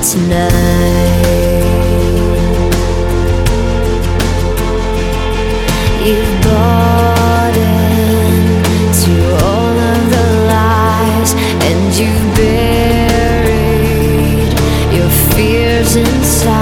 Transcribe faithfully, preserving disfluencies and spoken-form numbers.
tonight. You've bought into all of the lies, and you've buried your fears inside.